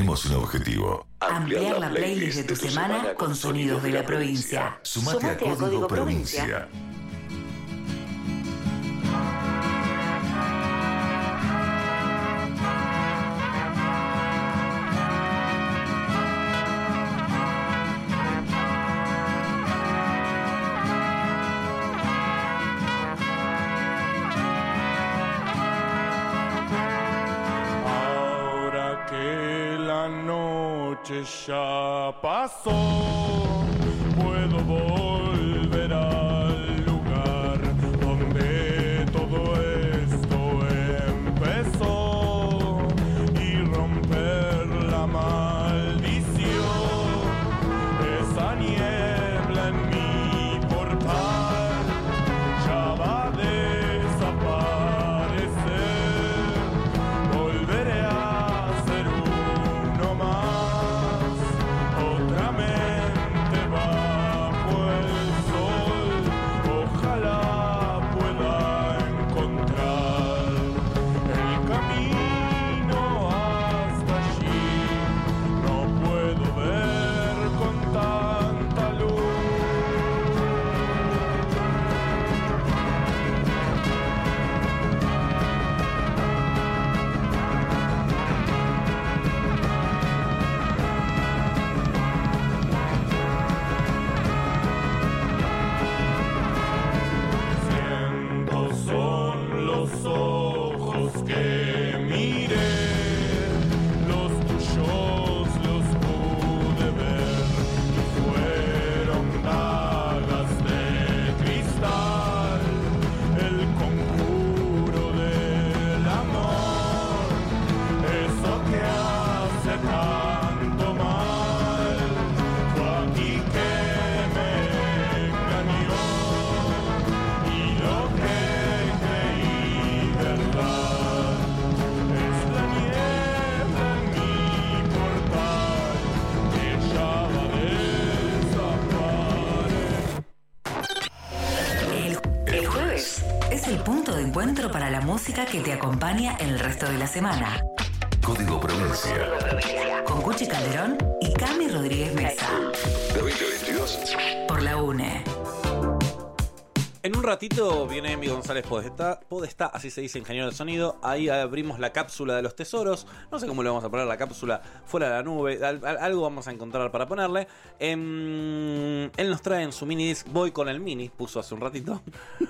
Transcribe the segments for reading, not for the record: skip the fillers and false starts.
tenemos un objetivo: ampliar la playlist de tu semana con sonidos de la provincia. Sumate a Código Provincia. Ya pasó, puedo volver al lugar donde todo esto empezó y romper la maldición, esa niebla en mi portal ya va a desaparecer, volveré a ser uno más. Otra mente bajo el sol, ojalá pueda encontrar el camino hasta allí. No puedo ver con tanta luz. Son los ojos que miré, los tuyos los pude ver y fueron dagas de cristal, el conjuro del amor, eso que hace tanto mal, fue aquí que me engañó y lo que es la niebla en mi portal que ya va a desaparecer. El jueves es el punto de encuentro para la música que te acompaña el resto de la semana. Código Provincia. Con Cuchi Calderón y Cami Rodríguez Mesa. De 2022. Por la UNE. En un ratito viene Emi González Podestá, así se dice, ingeniero de sonido. Ahí abrimos la cápsula de los tesoros. No sé cómo le vamos a poner la cápsula, fuera de la nube. Algo vamos a encontrar para ponerle. Él nos trae en su mini disc Voy con el mini, puso hace un ratito.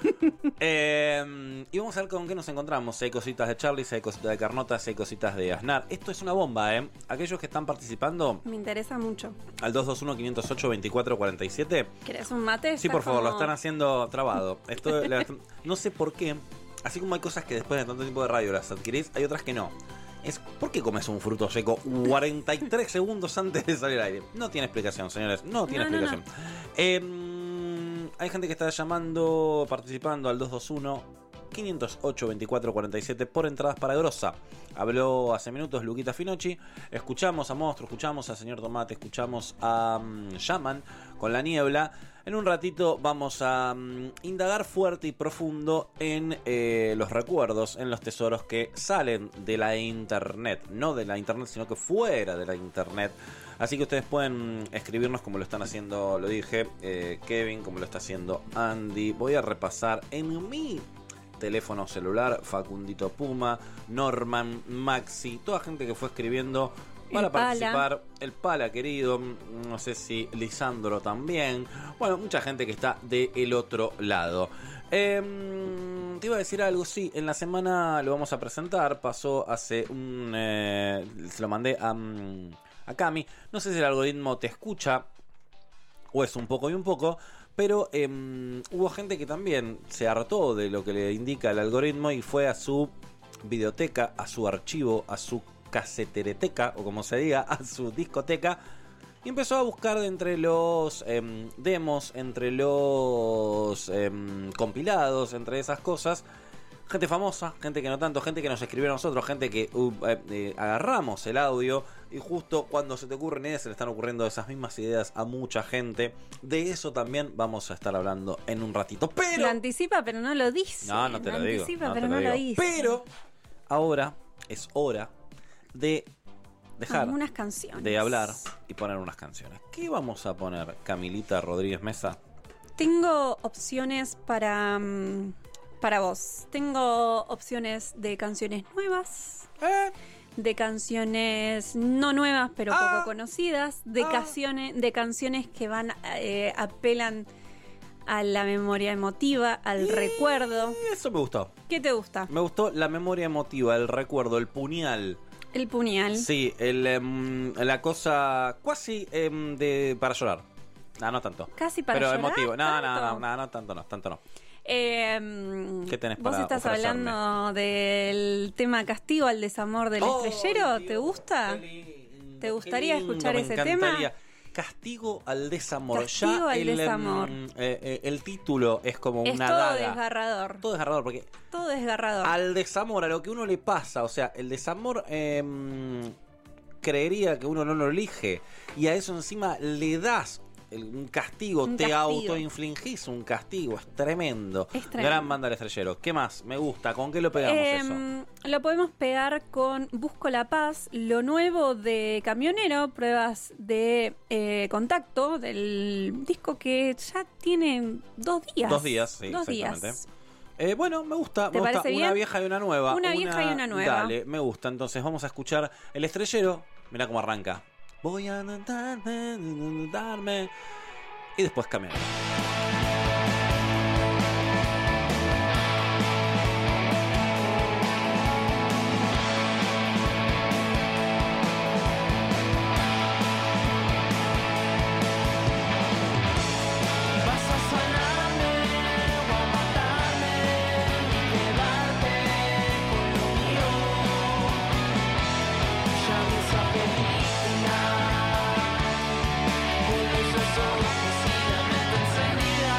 Y vamos a ver con qué nos encontramos. Si hay cositas de Charlie, si hay cositas de Carnota, si hay cositas de Aznar. Esto es una bomba, Aquellos que están participando, me interesa mucho. al 221-508-2447. ¿Querés un mate? Sí, por favor, lo están haciendo trabado. Esto, no sé por qué. Así como hay cosas que después de tanto tiempo de radio las adquirís, hay otras que no. ¿Por qué comes un fruto seco 43 segundos antes de salir al aire? No tiene explicación, señores. No tiene explicación. Hay gente que está llamando, participando al 221-508-2447 por entradas para Grossa. Habló hace minutos Luquita Finocchi. Escuchamos a Monstruo, escuchamos a Señor Tomate, escuchamos a Shaman con La Niebla. En un ratito vamos a indagar fuerte y profundo en los recuerdos, en los tesoros que salen de la internet. No de la internet, sino que fuera de la internet. Así que ustedes pueden escribirnos como lo están haciendo, lo dije, Kevin, como lo está haciendo Andy. Voy a repasar en mi teléfono celular, Facundito Puma, Norman, Maxi, toda gente que fue escribiendo para participar. El Pala querido, no sé si Lisandro también. Bueno, mucha gente que está del otro lado. Te iba a decir algo, sí, en la semana lo vamos a presentar. Pasó hace se lo mandé a Cami. No sé si el algoritmo te escucha o es un poco y un poco, pero hubo gente que también se hartó de lo que le indica el algoritmo y fue a su videoteca, a su archivo, a su casetereteca, o como se diga, a su discoteca, y empezó a buscar de entre los demos, entre los compilados, entre esas cosas, gente famosa, gente que no tanto, gente que nos escribió a nosotros, gente que agarramos el audio y justo cuando se te ocurren ideas, se le están ocurriendo esas mismas ideas a mucha gente. De eso también vamos a estar hablando en un ratito. Pero lo anticipa, pero no lo dice. No te lo digo. Anticipa, pero no lo dice. Pero ahora es hora de dejar unas canciones. de hablar y poner unas canciones. ¿Qué vamos a poner, Camilita Rodríguez Mesa? Tengo opciones para vos. Tengo opciones de canciones nuevas, de canciones no nuevas pero poco conocidas, de canciones que apelan a la memoria emotiva, al recuerdo. Eso me gustó. ¿Qué te gusta? Me gustó la memoria emotiva, el recuerdo, el puñal. El puñal. Sí, la cosa casi para llorar. No tanto. Casi para pero llorar. Pero emotivo. ¿Tanto? No, tanto no. ¿Qué tenés vos para estás ofrecerme? hablando del tema Castigo al desamor del estrellero? Dios, ¿Te gusta? ¿Te gustaría qué lindo, escuchar me ese encantaría. Castigo al desamor. Castigo ya al desamor. El título es como Es una todo daga. desgarrador. Todo desgarrador, porque Todo desgarrador. al desamor, a lo que uno le pasa, o sea, el desamor creería que uno no lo elige, y a eso encima le das un castigo, Un te castigo. autoinfligís un castigo, es tremendo. Es tremendo. Gran banda del estrellero. ¿Qué más? Me gusta. ¿Con qué lo pegamos eso? Lo podemos pegar con Busco la Paz, lo nuevo de Camionero, pruebas de contacto del disco que ya tiene 2 días. 2 días, sí, 2 exactamente. días. Bueno, me gusta. ¿Te Me gusta parece una bien? vieja y una nueva. Una vieja y una nueva. Dale, me gusta. Entonces vamos a escuchar El Estrellero. Mirá cómo arranca. Voy a darme. Y después cambiar. Vas a sanarme o a matarme y quedarte con lo mío. Ya vi esa película con esos ojos y la mente encendida.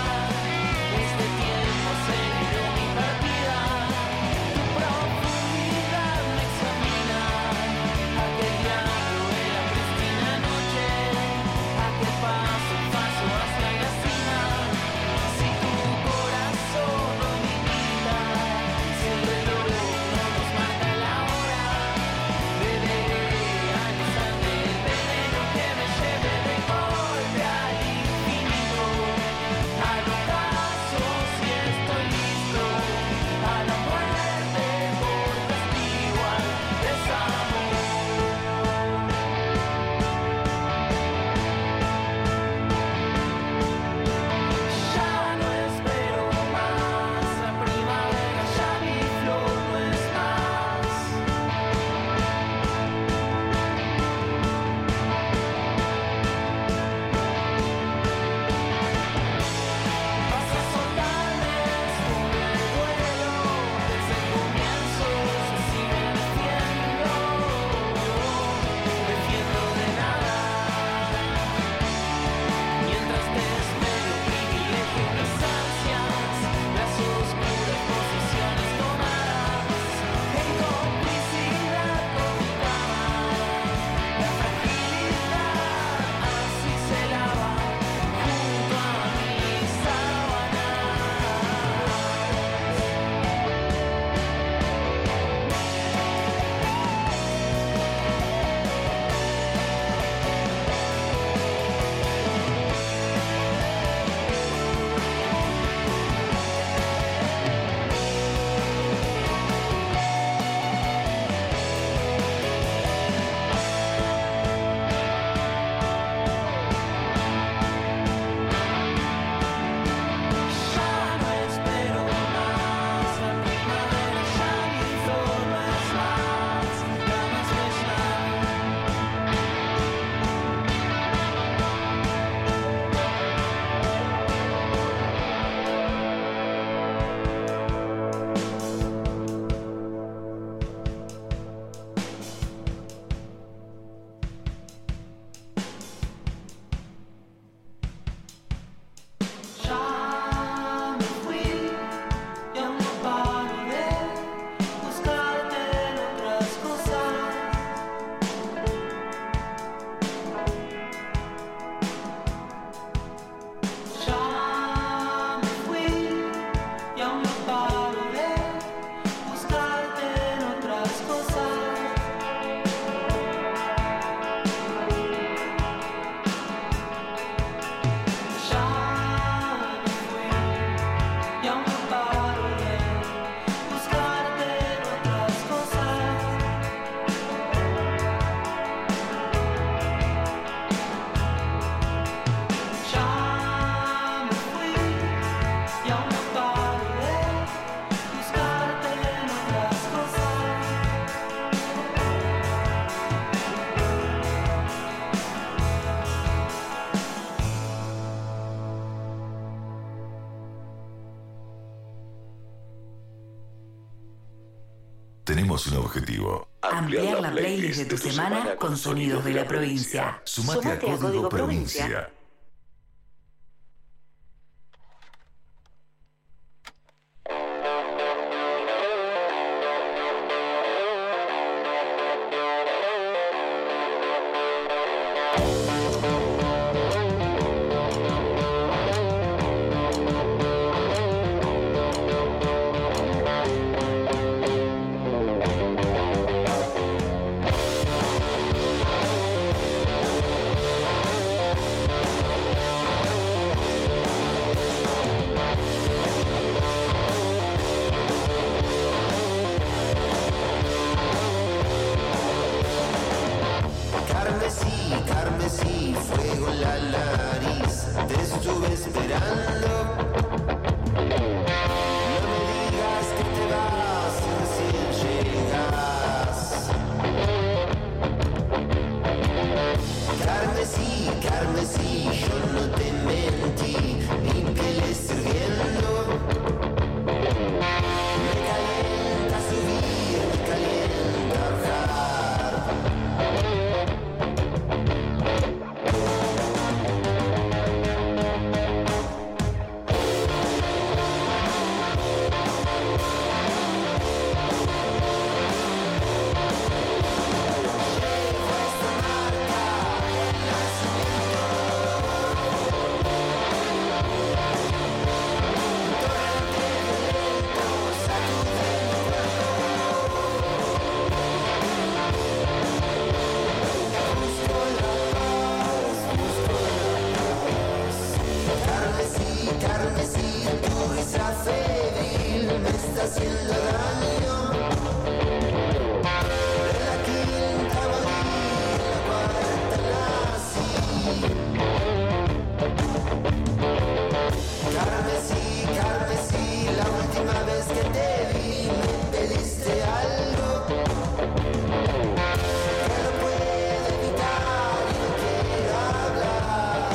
tenemos un objetivo. Ampliar la playlist de tu semana con sonidos de la provincia. Sumate a Código Provincia. Carmesí, fuego en la nariz, te estuve esperando. No me digas que te vas recién llegas. Carmesí, yo no te mentí, mi piel es hirviendo. Me calienta subir, me calienta bajar. Carmesí, tu risa febril me está haciendo daño. De la quinta morí, la cuarta nací. Carmesí, la última vez que te vi me pediste algo que no puedo evitar y no quiero hablar.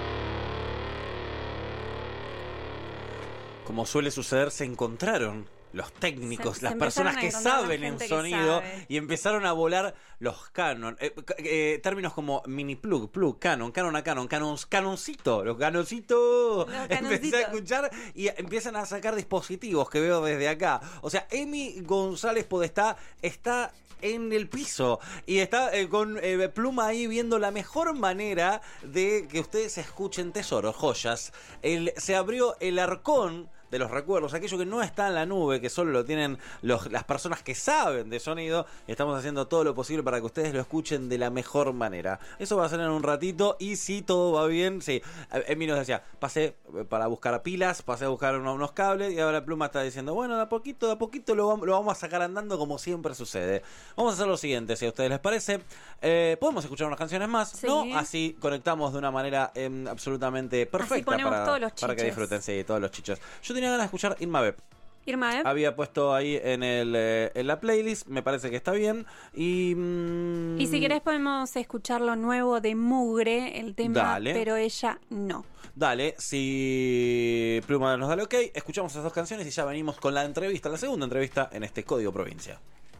Como suele suceder, se encontraron los técnicos, Se las empezaron personas a que encontrar la saben en gente que sonido sabe. y empezaron a volar los canon. Términos como mini plug, canon, canoncito, los canoncitos. Empecé a escuchar y empiezan a sacar dispositivos que veo desde acá. O sea, Emi González Podestá está en el piso y está con Pluma ahí viendo la mejor manera de que ustedes escuchen tesoros, joyas. Se abrió el arcón de los recuerdos, aquello que no está en la nube, que solo lo tienen las personas que saben de sonido. Estamos haciendo todo lo posible para que ustedes lo escuchen de la mejor manera. Eso va a ser en un ratito y si todo va bien, sí. Emi nos decía, pasé para buscar pilas, pasé a buscar unos cables y ahora Pluma está diciendo, bueno, de a poquito lo vamos a sacar andando como siempre sucede. Vamos a hacer lo siguiente, si a ustedes les parece. Podemos escuchar unas canciones más, Sí. ¿no? Así conectamos de una manera absolutamente perfecta ponemos todos los para que chiches. disfruten, sí, todos los chichos. Yo tenía ganas de escuchar Irma Beb. Irma, ¿eh? Había puesto ahí en la playlist, me parece que está bien. Y Y si querés podemos escuchar lo nuevo de Mugre, el tema, Dale. pero ella no. dale, si Pluma nos da el ok, escuchamos esas dos canciones y ya venimos con la entrevista, la segunda entrevista en este Código Provincia.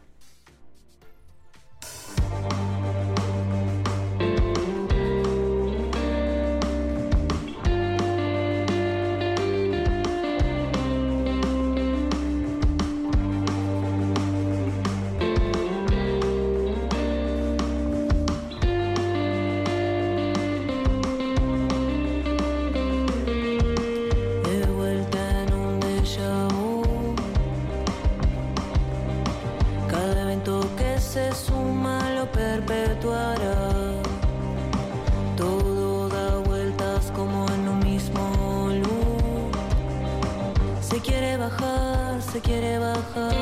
De vuelta en un déjà vu. Cada evento que se suma lo perpetuará. Todo da vueltas como en un mismo loop. Se quiere bajar, se quiere bajar.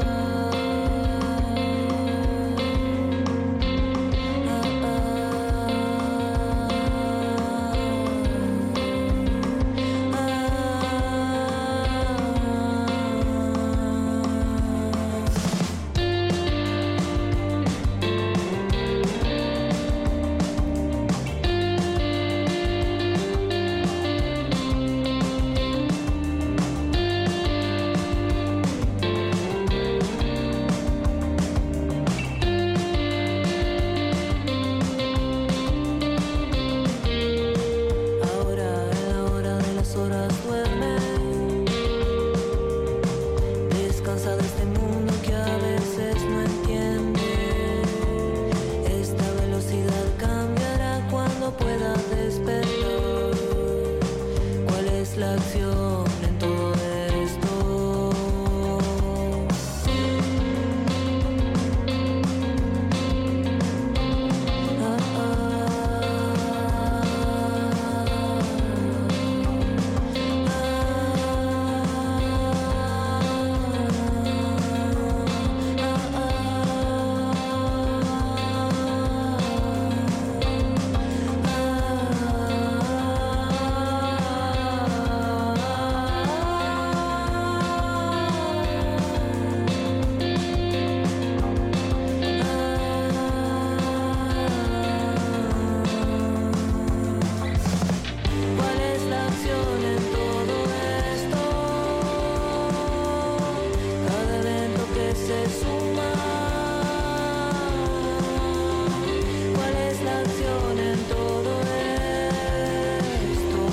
Ahora en la hora de las horas duerme. Descansa de este mundo que a veces no entiende. Esta velocidad cambiará cuando pueda despertar. ¿Cuál es la acción en todo esto? ¿Cuál es la acción en todo esto? Cada evento que se suma. ¿Cuál es la acción en todo esto?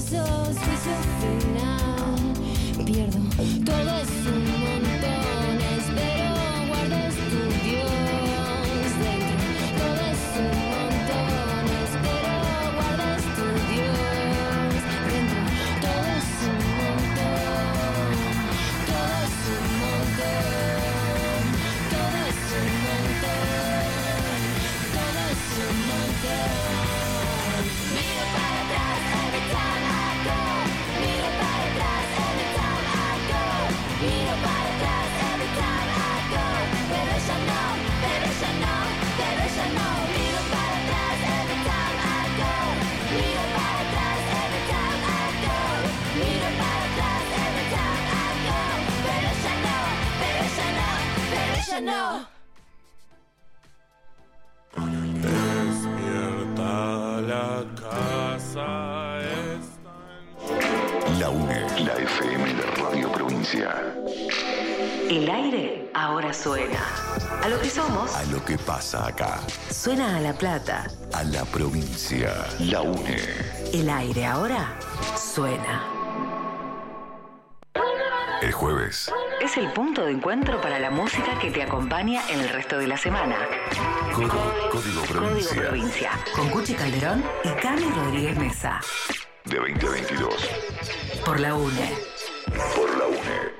besos, juicio final. Pierdo, todo es un montón, espero guardo estudios dentro. Todo es un montón, espero guardo estudios dentro. Todo es un montón, todo es un montón, todo es un montón, todo es un montón. Miro para atrás every time I go. Miro para atrás every time I go. Miro para atrás every time I go. Pero ella no, pero ella no, pero ella no. Miro para atrás every time I go. Miro para atrás every time I go. Miro para atrás every time I go. Pero ella no, pero ella no, pero ella no. Despierta, la casa está en La UNE, la FM de Radio Provincia. El aire ahora suena. A lo que somos, A lo que pasa acá. suena a La Plata. A la provincia. La UNE. El aire ahora suena. El jueves. Es el punto de encuentro para la música que te acompaña en el resto de la semana. Código Código Provincia. Con Cuchi Calderón y Cami Rodríguez Mesa. De 2022. Por la UNE. Por la UNE.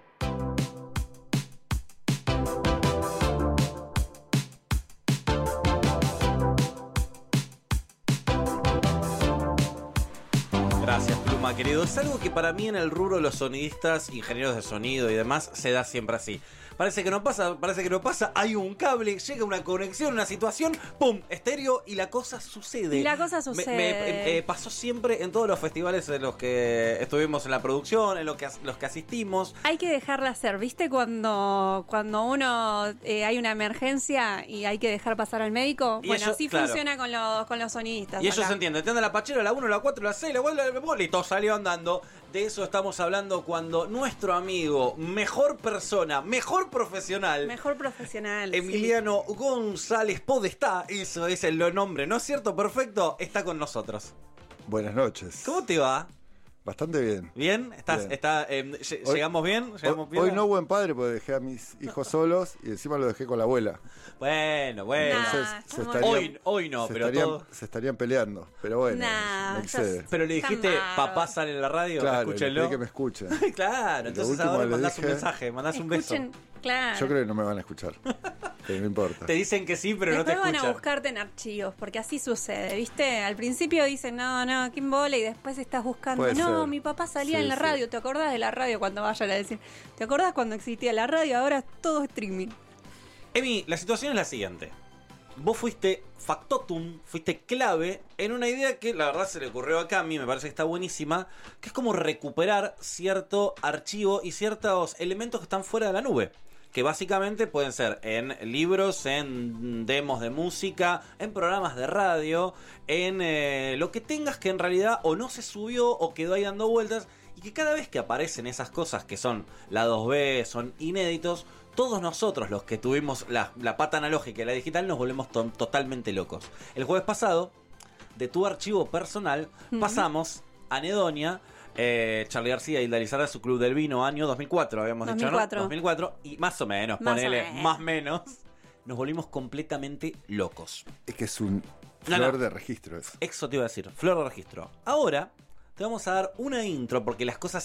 Gracias, Pluma, querido. Es algo que para mí en el rubro de los sonidistas, ingenieros de sonido y demás, se da siempre así. Parece que no pasa, hay un cable, llega una conexión, una situación, ¡pum! Estéreo y la cosa sucede. Y la cosa sucede. Me pasó siempre en todos los festivales en los que estuvimos en la producción, en los que asistimos. Hay que dejarla hacer, ¿viste? Cuando uno hay una emergencia y hay que dejar pasar al médico. Y Bueno, ellos, así claro. funciona con los sonidistas. Y ellos acá. entienden, entienden la pachera, la 1, la 4, la 6, la 4, y todo salió andando. De eso estamos hablando cuando nuestro amigo, mejor persona, mejor profesional, Mejor profesional. Emiliano González Podestá, eso es el nombre, ¿no es cierto? Perfecto, está con nosotros. Buenas noches. ¿Cómo te va? Bastante bien. ¿Bien? ¿Estás, Bien. ¿Llegamos bien? ¿Llegamos bien? Hoy no buen padre porque dejé a mis hijos solos y encima lo dejé con la abuela. Bueno. Nah, Entonces estamos- Hoy no, pero todo... se estarían peleando. Pero bueno, Nah, me excede. Pero le dijiste, Está mal. papá sale en la radio, Claro, le escúchenlo. pedí que me escuchen. Claro, Y lo entonces último ahora le mandás un dije- mensaje, mandás un beso. Escuchen, claro. Yo creo que no me van a escuchar. Pero no importa. Te dicen que sí, pero Después no te van escuchan. a buscarte en archivos, porque así sucede, ¿viste? Al principio dicen, no, ¿quién bola? Y después estás buscando, Puede no, ser. mi papá salía Sí, en la sí. radio. ¿Te acordás de la radio cuando vayan a decir? ¿Te acordás cuando existía la radio? Ahora todo es streaming. Emi, la situación es la siguiente. Vos fuiste factotum, fuiste clave en una idea que la verdad se le ocurrió a Cami, me parece que está buenísima, que es como recuperar cierto archivo y ciertos elementos que están fuera de la nube. Que básicamente pueden ser en libros, en demos de música, en programas de radio, en lo que tengas que en realidad o no se subió o quedó ahí dando vueltas. Y que cada vez que aparecen esas cosas que son la 2B, son inéditos, todos nosotros los que tuvimos la pata analógica y la digital nos volvemos totalmente locos. El jueves pasado, de tu archivo personal, pasamos Anedonia, Charly García y Hilda Lizarra, su Club del Vino, año 2004, habíamos 2004. dicho, ¿no? 2004, y más o menos, Más o ponele, menos. más menos, nos volvimos completamente locos. Es que es un No, flor no. de registro eso. Eso te iba a decir, flor de registro. Ahora te vamos a dar una intro porque las cosas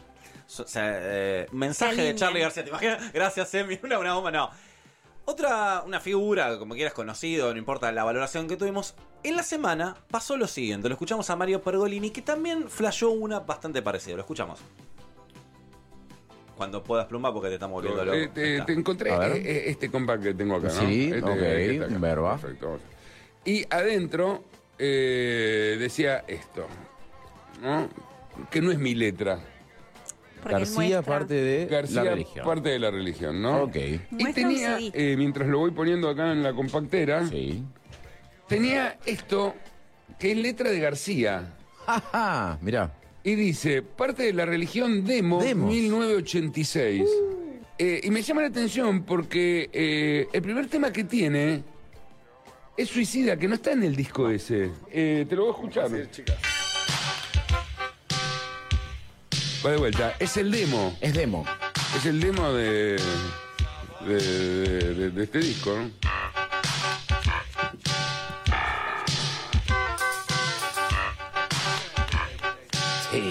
mensaje Se de alinean. Charly García, ¿te imaginas? Gracias, Emi, una bomba, no. Una figura, como quieras conocido, no importa la valoración que tuvimos. En la semana pasó lo siguiente, lo escuchamos a Mario Pergolini, que también flashó una bastante parecida, lo escuchamos. Cuando puedas, Pluma, porque te estamos volviendo loco. Te encontré A ver. este compact que tengo acá, ¿no? Sí, Este, ok, que está acá. verba. Perfecto. Y adentro decía esto, ¿no? Que no es mi letra. Porque García, muestra- parte de García, la religión. parte de la religión, ¿no? Ok. Y Muestra un tenía, CD. mientras lo voy poniendo acá en la compactera, Sí. tenía esto que es letra de García. Ajá, mirá. Y dice, parte de la religión Demos, Demos. 1986. Y me llama la atención porque el primer tema que tiene es Suicida, que no está en el disco ese. Te lo voy a escuchar. Va de vuelta. Es el demo. Es demo. Es el demo de este disco, ¿no? Sí.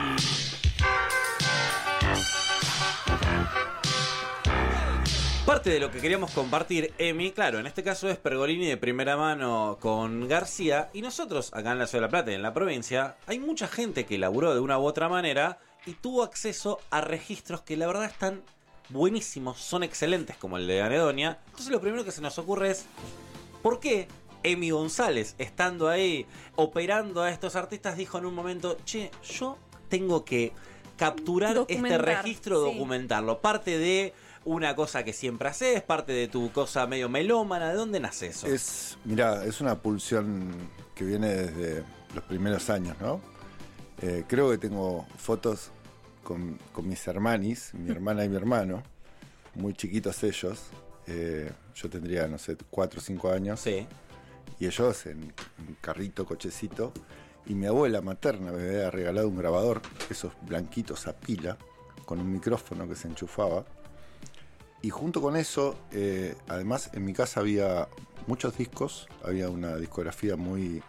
Parte de lo que queríamos compartir, Emi, claro, en este caso es Pergolini de primera mano con García, y nosotros acá en la Ciudad de La Plata y en la provincia, hay mucha gente que laburó de una u otra manera y tuvo acceso a registros que la verdad están buenísimos, son excelentes, como el de Anedonia. Entonces lo primero que se nos ocurre es, ¿por qué Emi González, estando ahí, operando a estos artistas, dijo en un momento, che, yo tengo que capturar este registro, sí. documentarlo? Parte de una cosa que siempre haces, parte de tu cosa medio melómana. ¿De dónde nace eso? Mirá, es una pulsión que viene desde los primeros años, ¿no? Creo que tengo fotos con mis hermanis, mi hermana y mi hermano, muy chiquitos ellos. Yo tendría, no sé, 4 o 5 años. Sí. Y ellos en carrito, cochecito. Y mi abuela materna me había regalado un grabador, esos blanquitos a pila, con un micrófono que se enchufaba. Y junto con eso, además en mi casa había muchos discos, había una discografía muy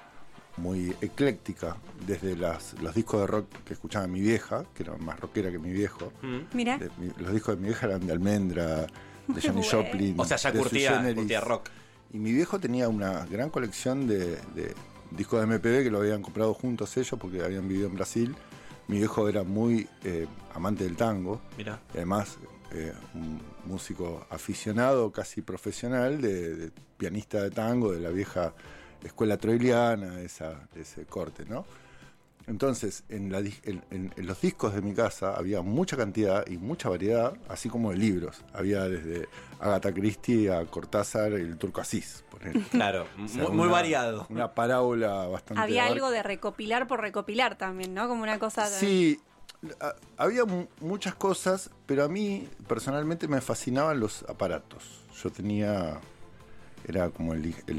ecléctica, desde los discos de rock que escuchaba mi vieja, que era más rockera que mi viejo. Mira. Los discos de mi vieja eran de Almendra, de Janis Joplin. O sea, ya de curtía rock. Y mi viejo tenía una gran colección de discos de MPB que lo habían comprado juntos ellos porque habían vivido en Brasil. Mi viejo era muy amante del tango. Mirá. Y además un músico aficionado, casi profesional, de pianista de tango, de la vieja escuela troiliana, de ese corte, ¿no? Entonces, en los discos de mi casa había mucha cantidad y mucha variedad, así como de libros. Había desde Agatha Christie a Cortázar, el Turco Asís, por ejemplo. Claro, o sea, muy variado. Una parábola bastante... Había algo de recopilar por recopilar también, ¿no? Como una cosa... Sí, había muchas cosas, pero a mí personalmente me fascinaban los aparatos. Yo tenía... Era como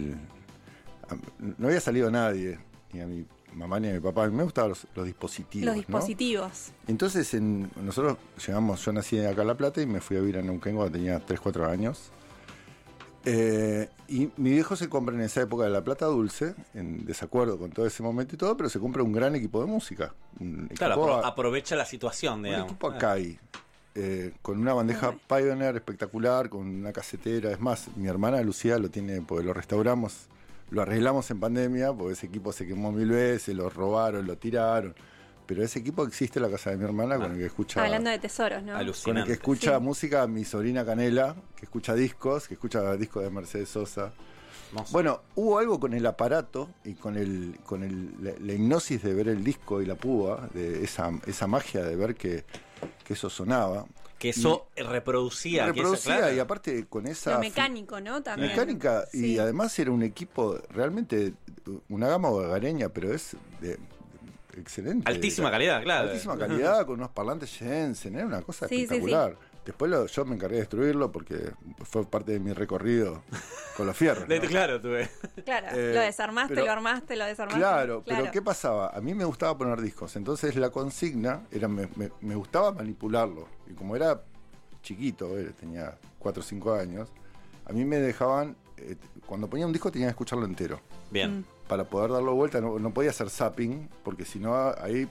no había salido nadie, ni a mi mamá ni a mi papá. A mí me gustaban los dispositivos. Los dispositivos. ¿No? Entonces, nosotros llegamos, yo nací acá en La Plata y me fui a vivir a Neuquén cuando tenía 3, 4 años. Y mi viejo se compra en esa época de La Plata Dulce, en desacuerdo con todo ese momento y todo, pero se compra un gran equipo de música. Claro, aprovecha la situación, digamos. Un equipo Akai, con una bandeja Pioneer espectacular, con una casetera. Es más, mi hermana Lucía lo tiene, porque lo restauramos, lo arreglamos en pandemia, porque ese equipo se quemó 1000 veces, lo robaron, lo tiraron. Pero ese equipo existe en la casa de mi hermana, con el que escucha... Hablando de tesoros, ¿no? Con el que escucha música mi sobrina Canela, que escucha discos de Mercedes Sosa. Bueno, hubo algo con el aparato y con la hipnosis de ver el disco y la púa, de esa magia de ver que eso sonaba. Que eso reproducía. Claro. Y aparte con esa... Lo mecánico, ¿no? También. Mecánica, sí. Y además era un equipo realmente, una gama hogareña, pero es excelente. Altísima calidad, claro. Altísima calidad, con unos parlantes Jensen, era una cosa espectacular. Sí. Después yo me encargué de destruirlo porque fue parte de mi recorrido con los fierros, ¿no? Claro, tuve. Claro, lo desarmaste, lo armaste, lo desarmaste. Claro, pero ¿qué pasaba? A mí me gustaba poner discos, entonces la consigna era, me gustaba manipularlo. Y como era chiquito, tenía 4 o 5 años, a mí me dejaban, cuando ponía un disco tenía que escucharlo entero. Bien. Para poder darlo vuelta, no podía hacer zapping, porque si no ahí...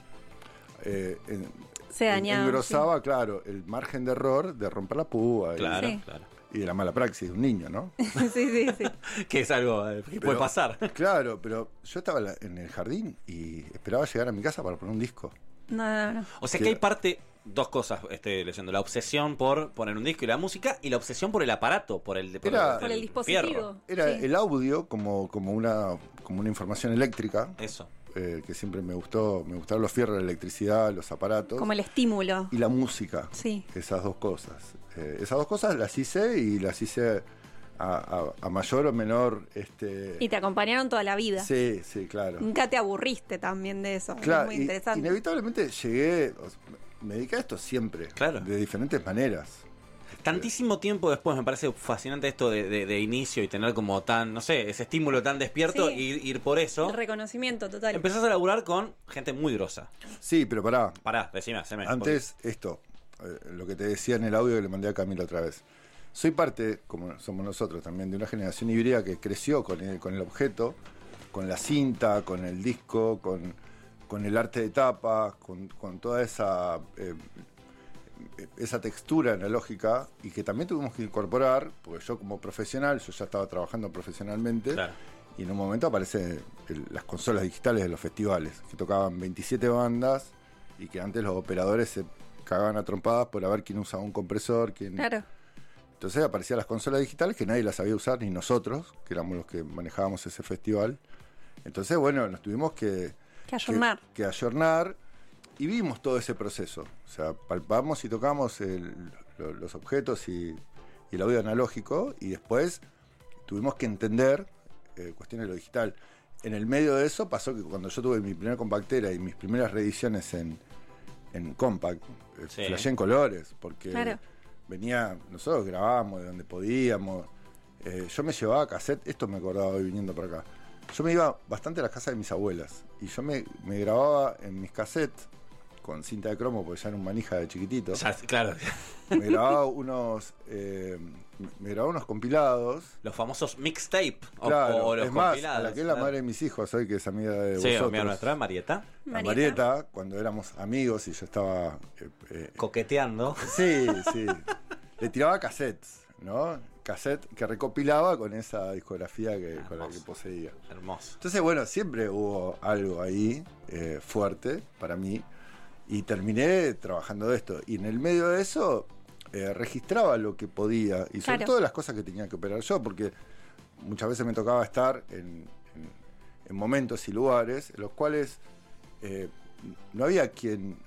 se dañaba. Engrosaba, claro, el margen de error de romper la púa. Claro, sí. Claro. Y de la mala praxis de un niño, ¿no? Sí. Que es algo que puede pasar. Claro, pero yo estaba en el jardín y esperaba llegar a mi casa para poner un disco. No. O sea que hay dos cosas, leyendo. La obsesión por poner un disco y la música, y la obsesión por el aparato, por el dispositivo. Fierro. Era el audio como una información eléctrica. Eso. Que siempre me gustaron los fierros, la electricidad, los aparatos. Como el estímulo. Y la música. Sí. Esas dos cosas. Esas dos cosas las hice y las hice a mayor o menor... Y te acompañaron toda la vida. Sí, claro. Nunca te aburriste también de eso. Claro, es muy interesante. Inevitablemente me dediqué a esto siempre. Claro. De diferentes maneras. Tantísimo tiempo después, me parece fascinante esto de inicio y tener como tan, no sé, ese estímulo tan despierto Sí. y ir por eso. El reconocimiento total. Empezás a laburar con gente muy grosa. Sí, pero pará. Pará, decime, haceme. Antes, esto, lo que te decía en el audio que le mandé a Camila otra vez. Soy parte, como somos nosotros también, de una generación híbrida que creció con el objeto, con la cinta, con el disco, con el arte de tapa, con toda esa textura analógica, y que también tuvimos que incorporar, porque yo como profesional, yo ya estaba trabajando profesionalmente, Claro. y en un momento aparecen las consolas digitales de los festivales, que tocaban 27 bandas, y que antes los operadores se cagaban a trompadas por a ver quién usaba un compresor, quién... Claro. Entonces aparecían las consolas digitales que nadie las sabía usar, ni nosotros, que éramos los que manejábamos ese festival. Entonces, bueno, nos tuvimos que ayornar. que ayornar, y vimos todo ese proceso. O sea, palpamos y tocamos los objetos y el audio analógico, y después tuvimos que entender cuestiones de lo digital. En el medio de eso pasó que cuando yo tuve mi primera compactera y mis primeras reediciones en compact, Sí. flashé en colores, porque Claro. nosotros grabábamos de donde podíamos. Yo me llevaba cassette, esto me acordaba hoy viniendo por acá. Yo me iba bastante a la casa de mis abuelas, y yo me grababa en mis cassettes con cinta de cromo, porque ya era un manija de chiquitito. Ya, claro. Me grababa unos compilados. Los famosos mixtape. Claro, o los es más, compilados. a la que es la claro. madre de mis hijos hoy, que es amiga de Sí, vosotros. amiga nuestra, Marieta. A Marieta, cuando éramos amigos y yo estaba... Coqueteando. sí, sí. Le tiraba cassettes, ¿no? Cassette que recopilaba con esa discografía con la que poseía. Hermoso. Entonces, bueno, siempre hubo algo ahí fuerte para mí, y terminé trabajando de esto. Y en el medio de eso registraba lo que podía, y sobre Claro. todo las cosas que tenía que operar yo, porque muchas veces me tocaba estar en momentos y lugares en los cuales no había quien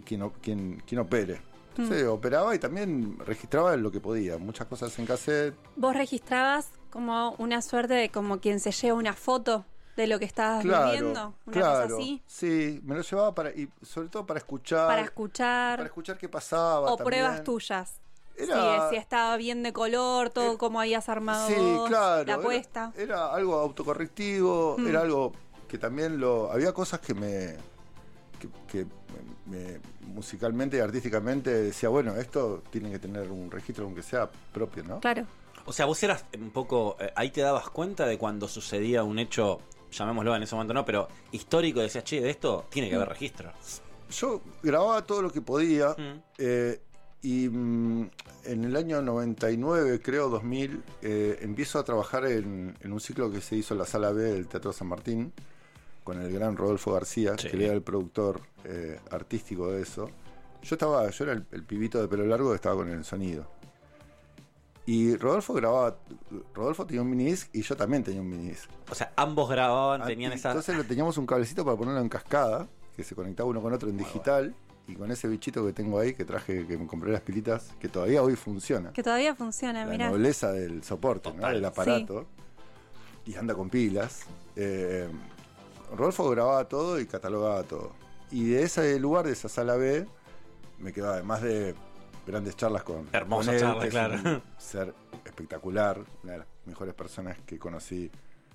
opere. Entonces operaba y también registraba lo que podía, muchas cosas en cassette. Vos registrabas como una suerte de como quien se lleva una foto de lo que estabas viviendo, una cosa así, Sí, me lo llevaba y sobre todo para escuchar. para escuchar, qué pasaba. o también. pruebas tuyas. Era- Si estaba bien de color, todo cómo habías armado Sí, vos, claro. la puesta. Era algo autocorrectivo, era algo que también había cosas que me musicalmente y artísticamente decía, bueno, esto tiene que tener un registro aunque sea propio, ¿no? Claro. O sea, vos eras un poco... ahí te dabas cuenta de cuando sucedía un hecho, llamémoslo en ese momento no, pero histórico, decías, che, de esto tiene que haber registro. Yo grababa todo lo que podía, Mm. y en el año 99, creo, 2000, empiezo a trabajar en un ciclo que se hizo en la Sala B del Teatro San Martín, con el gran Rodolfo García, Sí. que era el productor artístico de eso. Yo era el pibito de pelo largo que estaba con el sonido. Y Rodolfo tenía un minidisc y yo también tenía un minidisc. O sea, ambos grababan, tenían esa... Entonces teníamos un cablecito para ponerlo en cascada, que se conectaba uno con otro en digital, y con ese bichito que tengo ahí, que traje, que me compré las pilitas, que todavía hoy funciona. Que todavía funciona, La mirá. nobleza del soporte, ¿no? Total. Del aparato. Y anda con pilas. Rodolfo grababa todo y catalogaba todo. Y de ese lugar, de esa sala B, me quedaba, además de grandes charlas con Hermosa con él, charla, que es claro. un ser espectacular, una de las mejores personas que conocí.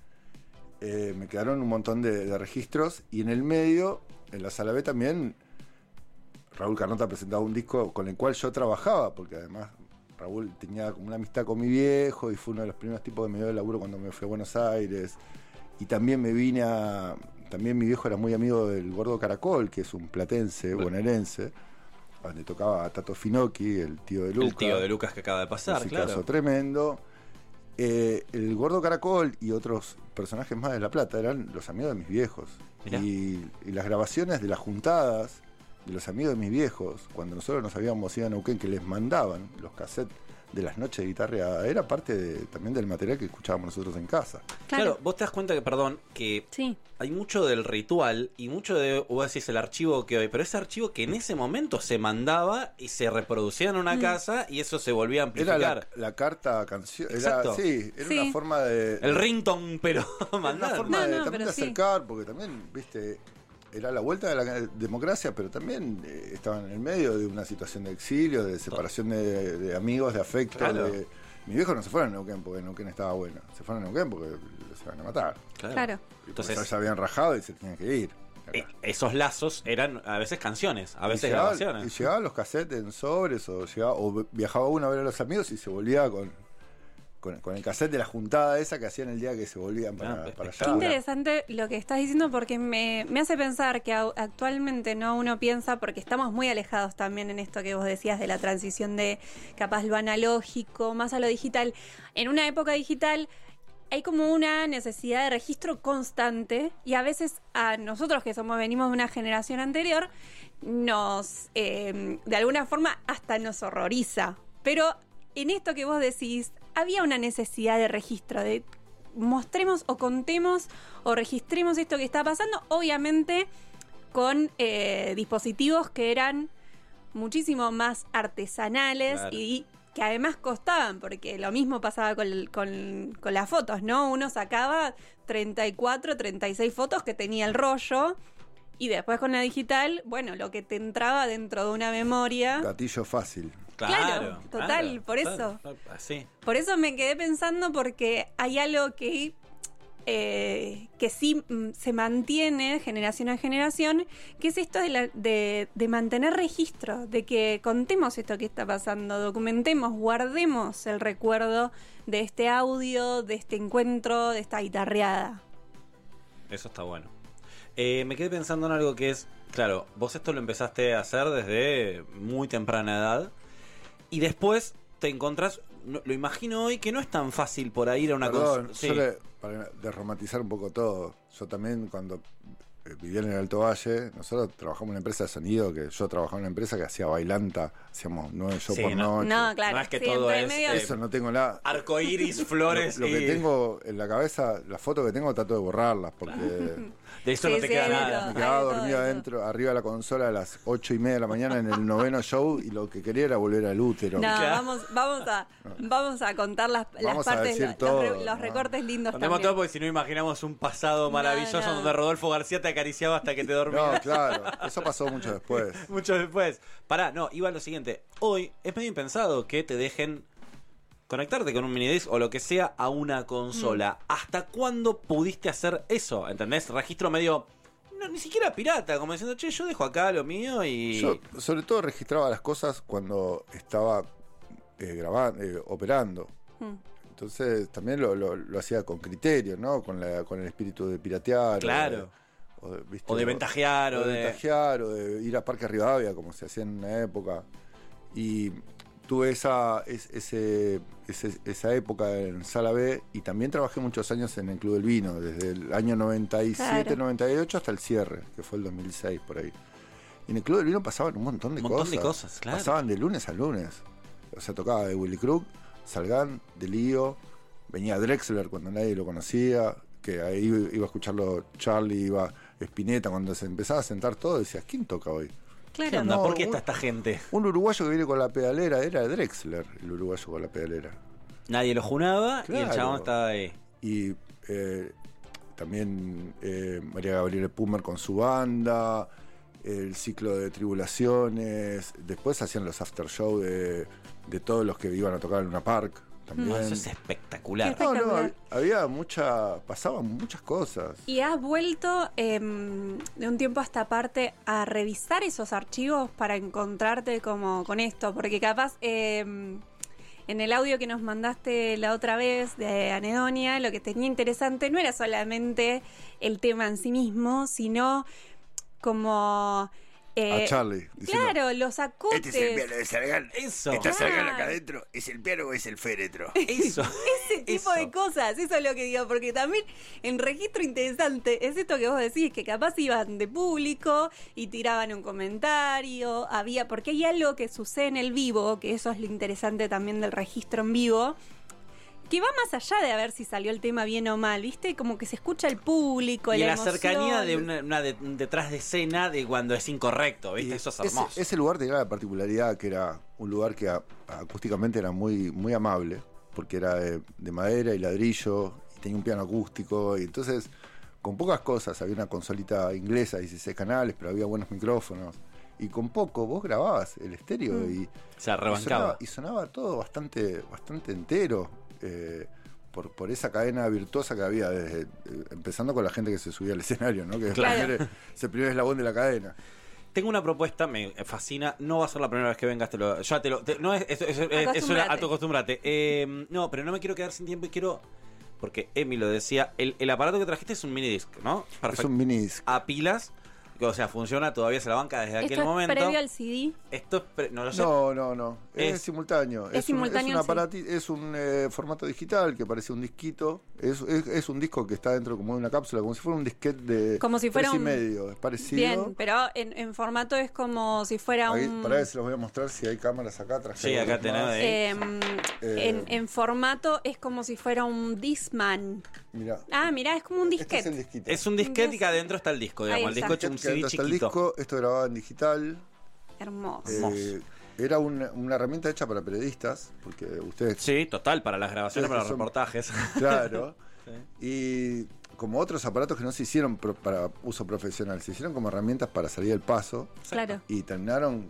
Me quedaron un montón de registros, y en el medio, en la sala B también, Raúl Carnota presentaba un disco con el cual yo trabajaba, porque además Raúl tenía como una amistad con mi viejo y fue uno de los primeros tipos que me dio el laburo cuando me fui a Buenos Aires. Y también también mi viejo era muy amigo del Gordo Caracol, que es un platense, bonaerense, donde tocaba Tato Finocchi, el tío de Lucas. El tío de Lucas que acaba de pasar, Musicazo claro. tremendo. El Gordo Caracol y otros personajes más de La Plata eran los amigos de mis viejos. Mirá. Y las grabaciones de las juntadas de los amigos de mis viejos, cuando nosotros nos habíamos ido a Neuquén, que les mandaban los cassettes de las noches de guitarreada, era parte también del material que escuchábamos nosotros en casa. Claro, vos te das cuenta que, perdón, que Sí. hay mucho del ritual y mucho de, vos decís, el archivo que hoy, pero ese archivo que en ese momento se mandaba y se reproducía en una casa y eso se volvía a amplificar. Era la carta canción. Exacto. Era Sí. una forma de. El ringtone, pero Era una mandar. forma No, de, no, también pero de sí. acercar, porque también, viste, era la vuelta de la democracia, pero también estaban en el medio de una situación de exilio, de separación de amigos, de afecto. Claro. Mi viejo no se fueron a Neuquén porque Neuquén estaba bueno, se fueron a Neuquén porque los iban a matar. Claro. Entonces, ya se habían rajado y se tenían que ir. esos lazos eran a veces canciones, a veces Y grabaciones. llegaban los cassettes en sobres o viajaba uno a ver a los amigos y se volvía con el cassette de la juntada esa que hacían el día que se volvían para allá. Qué interesante lo que estás diciendo porque me hace pensar que actualmente no uno piensa, porque estamos muy alejados también en esto que vos decías de la transición de capaz lo analógico más a lo digital. En una época digital hay como una necesidad de registro constante y a veces a nosotros que venimos de una generación anterior nos de alguna forma hasta nos horroriza. Pero en esto que vos decís había una necesidad de registro, de mostremos o contemos o registremos esto que está pasando, obviamente con dispositivos que eran muchísimo más artesanales. Claro. Y que además costaban, porque lo mismo pasaba con las fotos, ¿no? Uno sacaba 34, 36 fotos que tenía el rollo y después con la digital, bueno, lo que te entraba dentro de una memoria. Gatillo fácil. Claro, total, por eso. Así. Por eso me quedé pensando porque hay algo que sí se mantiene generación a generación, que es esto de mantener registro, de que contemos esto que está pasando, documentemos, guardemos el recuerdo de este audio, de este encuentro, de esta guitarreada. Eso está bueno. Me quedé pensando en algo que es, claro, vos esto lo empezaste a hacer desde muy temprana edad y después te encontrás, lo imagino hoy, que no es tan fácil por ahí ir a una cosa. Sí. Para desromantizar un poco todo, yo también cuando vivía en el Alto Valle, nosotros trabajamos en una empresa de sonido, que yo trabajaba en una empresa que hacía bailanta, hacíamos 9 shows por noche. No, claro. No es que todo es eso, no tengo nada. Arcoíris, flores lo que tengo en la cabeza, las fotos que tengo trato de borrarlas, porque de eso no te queda nada. Me quedaba dormido arriba de la consola a las 8:30 de la mañana en el 9º show y lo que quería era volver al útero. No, vamos a contar las partes, los recortes lindos contemos también. todo porque si no imaginamos un pasado maravilloso donde Rodolfo García te acariciaba hasta que te dormías. No, claro, eso pasó mucho después. Mucho después. Pará, no, iba a lo siguiente. Hoy es medio impensado que te dejen conectarte con un minidisc o lo que sea a una consola. ¿Hasta cuándo pudiste hacer eso? ¿Entendés? Registro medio... No, ni siquiera pirata, como diciendo, che, yo dejo acá lo mío y... Yo sobre todo registraba las cosas cuando estaba grabando, operando. Entonces también lo hacía con criterio, ¿no? Con el espíritu de piratear. Claro. O de ventajear. O de ir a Parque Rivadavia, como se hacía en una época. Y tuve esa época en Sala B y también trabajé muchos años en el Club del Vino, desde el año 97, 98 hasta el cierre, que fue el 2006, por ahí. Y en el Club del Vino pasaban un montón de cosas. Claro. Pasaban de lunes a lunes. O sea, tocaba de Willy Crook, Salgán, de Lío, venía Drexler cuando nadie lo conocía, que ahí iba a escucharlo Charlie, iba Spinetta, cuando se empezaba a sentar todo, decías, ¿quién toca hoy? Claro. ¿Qué onda? ¿Por qué está esta gente? Un uruguayo que viene con la pedalera, era Drexler, el uruguayo con la pedalera. Nadie lo junaba, claro. Y el chabón estaba ahí. Y también María Gabriela Pumer con su banda, el ciclo de Tribulaciones, después hacían los after show de todos los que iban a tocar en Luna Park. También. Eso es espectacular. Pasaban muchas cosas. ¿Y has vuelto de un tiempo a esta parte a revisar esos archivos para encontrarte como con esto? Porque capaz en el audio que nos mandaste la otra vez de Anedonia, lo que tenía interesante no era solamente el tema en sí mismo, sino como... a Charlie. Diciendo, claro, los acotes. Este es el piano de Sargán. Eso. Está Sargán acá adentro. ¿Es el piano o es el féretro? Eso. Ese tipo de cosas. Eso es lo que digo. Porque también en registro interesante es esto que vos decís, que capaz iban de público y tiraban un comentario. Porque hay algo que sucede en el vivo, que eso es lo interesante también del registro en vivo, que va más allá de a ver si salió el tema bien o mal, ¿viste? Como que se escucha el público, y la la emoción. cercanía de una detrás de escena de cuando es incorrecto, ¿viste? Eso es hermoso. Ese lugar tenía la particularidad que era un lugar que acústicamente era muy, muy amable, porque era de madera y ladrillo, y tenía un piano acústico, y entonces con pocas cosas. Había una consolita inglesa, 16 canales, pero había buenos micrófonos. Y con poco vos grababas el estéreo y se rebancaba. Y sonaba todo bastante entero. Por esa cadena virtuosa que había, empezando con la gente que se subía al escenario, ¿no? Que Claro. es el primer eslabón de la cadena. Tengo una propuesta, me fascina. No va a ser la primera vez que vengas. No es una autoacostúmbrate. No, pero no me quiero quedar sin tiempo y quiero. Porque Emi lo decía. El aparato que trajiste es un mini disc, ¿no? Perfecto. Es un mini disc. A pilas. O sea, funciona, todavía se la banca desde aquel momento. ¿Esto es previo al CD? Esto es no lo sé. No. Es simultáneo. Es simultáneo. Es un formato digital que parece un disquito. Es un disco que está dentro como de una cápsula, como si fuera un disquete de como si fuera 3,5. Es parecido. Bien, pero en formato es como si fuera un... Para ver si los voy a mostrar si hay cámaras acá atrás. Sí, acá tenemos. En formato es como si fuera un Discman. Mirá. Mirá, es como un disquete. Es un disquete y que adentro está el disco, digamos. El disco es un CD chiquito. El disco, esto grabado en digital. Hermoso. Era una herramienta hecha para periodistas, porque ustedes... Sí, total, para las grabaciones, para los reportajes. Claro. Sí. Y como otros aparatos que no se hicieron para uso profesional, se hicieron como herramientas para salir del paso. Claro. Y terminaron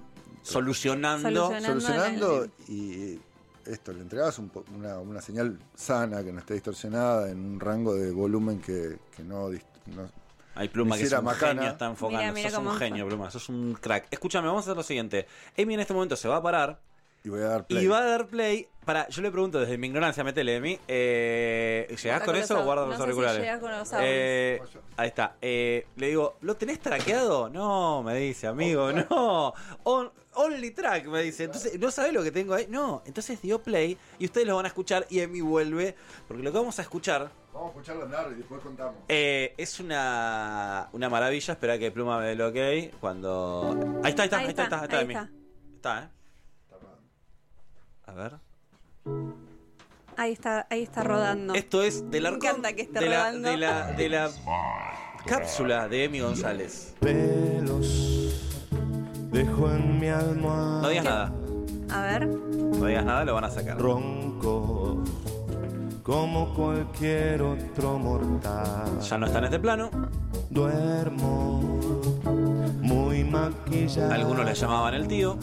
solucionando y esto, le entregabas una señal sana, que no esté distorsionada, en un rango de volumen que no hay Pluma que es un macana. genio, está enfocando. Mira sos un genio, Pluma, sos un crack. Escúchame, vamos a hacer lo siguiente. Emi en este momento se va a parar y voy a dar play. Yo le pregunto desde mi ignorancia, metele, Emi. ¿Llegás con eso o guardas los auriculares? Si llegás con los audios. Ahí está. Le digo, ¿lo tenés traqueado? No, me dice, amigo, no. Only track, me dice. Entonces, ¿no sabés lo que tengo ahí? No. Entonces dio play y ustedes lo van a escuchar y Emi vuelve. Porque lo que vamos a escuchar. Vamos a escucharlo andar y después contamos. Es una maravilla. Espera que Pluma me dé el ok. Cuando. Ahí está, Emi. Está, A ver. Ahí está rodando. Esto es del Me arco encanta que esté rodando. de la cápsula de Emi González. Pelos dejo en mi almohada. No digas nada. A ver. No digas nada, lo van a sacar. Ronco como cualquier otro mortal. Ya no está en este plano. Duermo muy maquillado. Algunos le llamaban el tío.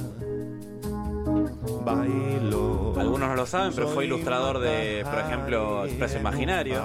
Bailo. Algunos no lo saben, pero fue ilustrador de, por ejemplo, Expreso Imaginario.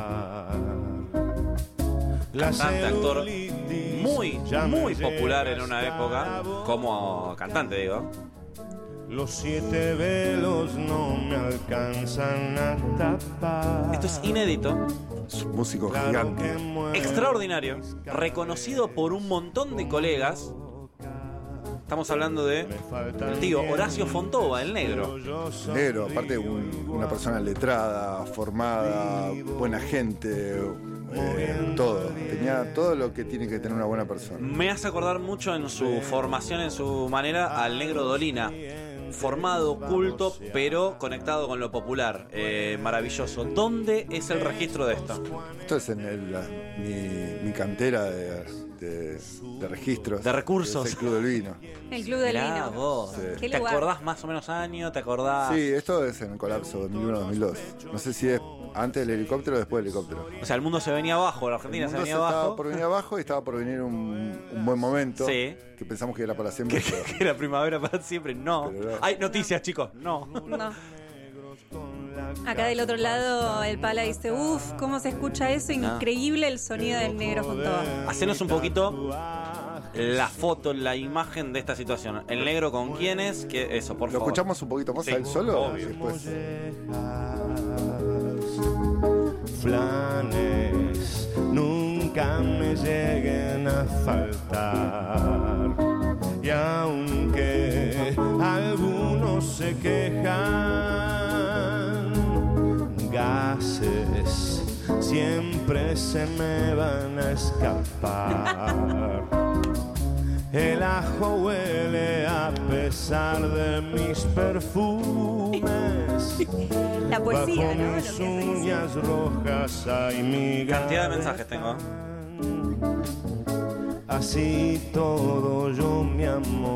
Cantante, actor muy popular en una época. Como cantante, digo. Los 7 velos no me alcanzan a tapar. Esto es inédito. Es un músico gigante. Extraordinario. Reconocido por un montón de colegas. Estamos hablando de el tío Horacio Fontova, el negro. Negro, aparte una persona letrada, formada, buena gente, todo. Tenía todo lo que tiene que tener una buena persona. Me hace acordar mucho en su formación, en su manera, al negro Dolina. Formado, culto, pero conectado con lo popular. Maravilloso. ¿Dónde es el registro de esto? Esto es en mi cantera de registros. De recursos. Es el Club del Vino. El Club del Mirá Vino. vos. ¿Qué ¿Te lugar? acordás más o menos año? ¿Te acordás? Sí, esto es en el colapso 2001-2002. No sé si es antes del helicóptero o después del helicóptero. O sea, el mundo se venía abajo, la Argentina se venía estaba abajo. por venir abajo y estaba por venir un buen momento. Sí. Que pensamos que era para siempre. Que la primavera para siempre, no. Pero no. Hay noticias, chicos, no. No. Acá del otro lado el Pala dice, uff, ¿cómo se escucha eso? Increíble el sonido del negro Fontova. Hacenos un poquito la foto, la imagen de esta situación. El negro con quiénes, que eso, por ¿Lo favor. escuchamos un poquito más Sí, a él solo? obvio. Después. Flanes nunca me lleguen a faltar. Y aunque algunos se quejan, gases siempre se me van a escapar. El ajo huele a pesar de mis perfumes. La poesía, Bajo ¿no? Lo que mis se dice. uñas rojas hay migajas. Cantidad de mensajes tengo. Así todo yo, mi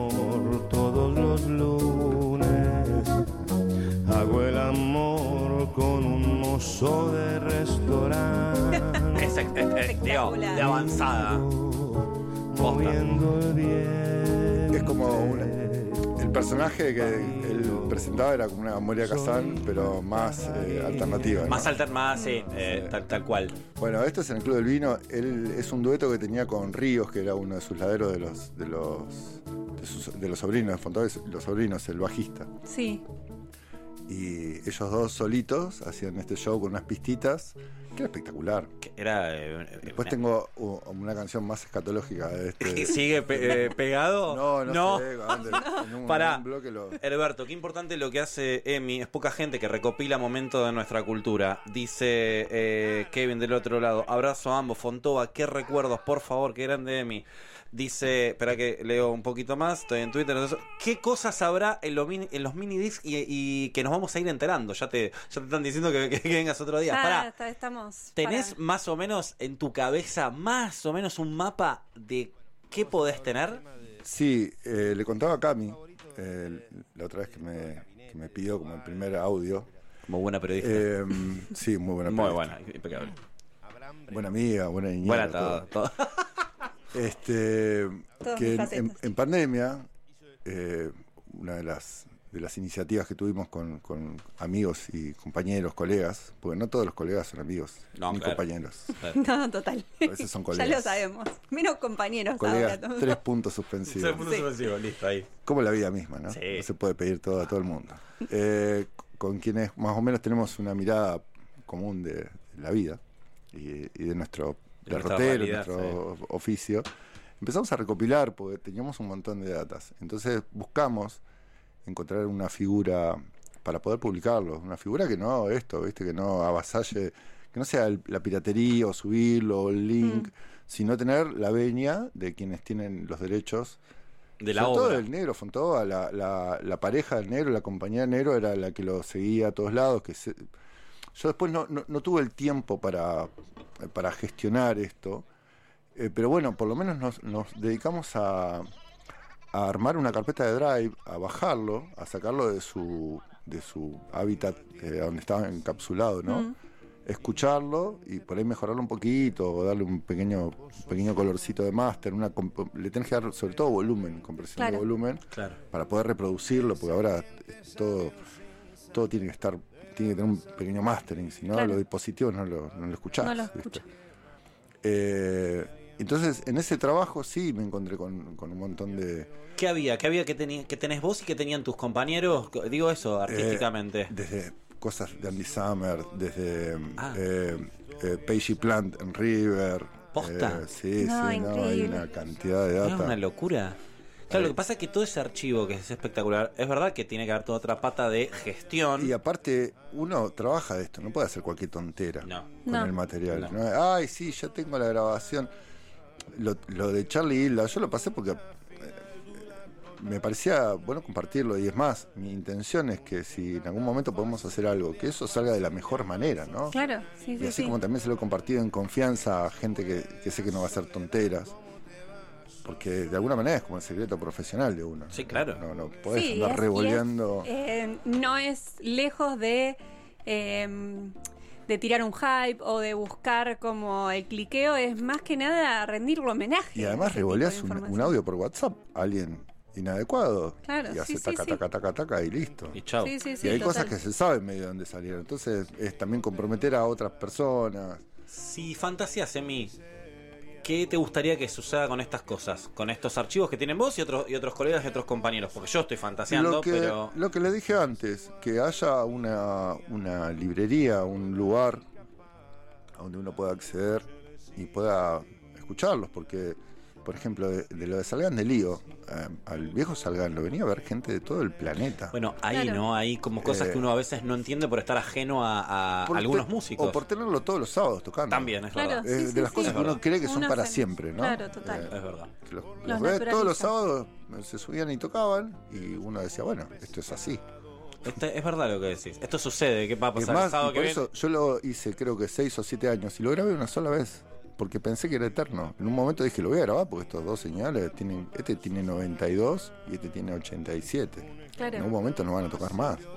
amor, todos los lunes hago el amor con un mozo de restaurante. Es de avanzada. Moviendo el bien. Es como el personaje que él presentaba era como una Moria Kazan, pero más alternativa, ¿no? Más, sí, tal cual. Bueno, esto es en el Club del Vino. Él es un dueto que tenía con Ríos, que era uno de sus laderos de los sobrinos de Fontova, los sobrinos, el bajista. Sí. Y ellos dos solitos hacían este show con unas pistitas, que era espectacular. Después tengo una canción más escatológica de este. ¿Sigue pegado? No. En un Pará. bloque Herberto, qué importante lo que hace Emi. Es poca gente que recopila momentos de nuestra cultura. Dice Kevin del otro lado. Abrazo a ambos. Fontova, qué recuerdos, por favor, qué grande Emi. Dice, espera que leo un poquito más, estoy en Twitter. Entonces, ¿qué cosas habrá en los mini discs y que nos vamos a ir enterando? Ya te están diciendo que vengas otro día. Pará. Estamos. ¿Tenés más o menos en tu cabeza más o menos un mapa de qué podés tener? Sí, le contaba a Cami la otra vez que me pidió como el primer audio. Como buena periodista. Sí, muy buena periodista. Muy buena, impecable. Buena amiga, buena niñera. Buena todo. Que en pandemia, una de las iniciativas que tuvimos con amigos y compañeros, colegas, porque no todos los colegas son amigos ni compañeros. No, total. A veces son colegas. Ya lo sabemos. Menos compañeros colegas, ahora. 3 puntos suspensivos. 3 puntos suspensivos, listo, ahí. Como la vida misma, ¿no? Sí. No se puede pedir todo a todo el mundo. Con quienes más o menos tenemos una mirada común de la vida y de nuestro derrotero, nuestro oficio, empezamos a recopilar porque teníamos un montón de datas. Entonces buscamos encontrar una figura para poder publicarlo, una figura que no que no avasalle, que no sea la piratería o subirlo o el link, sino tener la venia de quienes tienen los derechos de la sobre obra. todo el negro Fontova, la pareja del negro, la compañía del negro era la que lo seguía a todos lados. Yo después no tuve el tiempo para gestionar esto, pero bueno, por lo menos nos dedicamos a armar una carpeta de Drive, a bajarlo, a sacarlo de su hábitat donde estaba encapsulado, ¿no? Escucharlo y por ahí mejorarlo un poquito, o darle un pequeño colorcito de máster, le tenés que dar sobre todo volumen, compresión de volumen, para poder reproducirlo, porque ahora todo tiene que tener un pequeño mastering, si no los dispositivos no lo escuchás. No lo escuchas. Entonces, en ese trabajo sí me encontré con un montón de... ¿Qué había que tenés vos y que tenían tus compañeros? Digo eso, artísticamente. Desde cosas de Andy Summer, desde Pagey Plant en River. ¿Posta? Sí, hay una cantidad de data. Es una locura. Claro, lo que pasa es que todo ese archivo que es espectacular, es verdad que tiene que haber toda otra pata de gestión. Y aparte, uno trabaja de esto, no puede hacer cualquier tontera con el material. No. ¿No? Ay, sí, ya tengo la grabación. Lo de Charlie Hilda, yo lo pasé porque me parecía bueno compartirlo, y es más, mi intención es que si en algún momento podemos hacer algo, que eso salga de la mejor manera, ¿no? Claro, sí, y así como también se lo he compartido en confianza a gente que sé que no va a hacer tonteras, porque de alguna manera es como el secreto profesional de uno. Sí, claro. No podés andar revoleando. No es lejos de tirar un hype o de buscar como el cliqueo, es más que nada rendirle homenaje. Y además revoleás un audio por WhatsApp a alguien inadecuado. Claro, y hace taca y listo. Y chao. Sí, y hay total. cosas que se saben medio de dónde salieron. Entonces es también comprometer a otras personas. Si fantaseas en mí, ¿qué te gustaría que suceda con estas cosas? Con estos archivos que tienen vos y otros colegas y otros compañeros. Porque yo estoy fantaseando, pero... Lo que le dije antes, que haya una librería, un lugar a donde uno pueda acceder y pueda escucharlos, porque, por ejemplo, de lo de Salgán de Lío, al viejo Salgán lo venía a ver gente de todo el planeta. Bueno, ahí no, hay como cosas que uno a veces no entiende por estar ajeno a algunos músicos. O por tenerlo todos los sábados tocando. También, es verdad. De las cosas que uno cree que son para siempre, ¿no? Claro, total. Es verdad. Los ves todos los sábados, se subían y tocaban, y uno decía, bueno, esto es así. Es verdad lo que decís. Esto sucede, ¿qué va a pasar más, el sábado que por viene? eso yo lo hice creo que 6 o 7 años y lo grabé una sola vez, porque pensé que era eterno. En un momento dije, lo voy a grabar porque estos dos señales este tiene 92 y este tiene 87. Claro. En un momento no van a tocar más.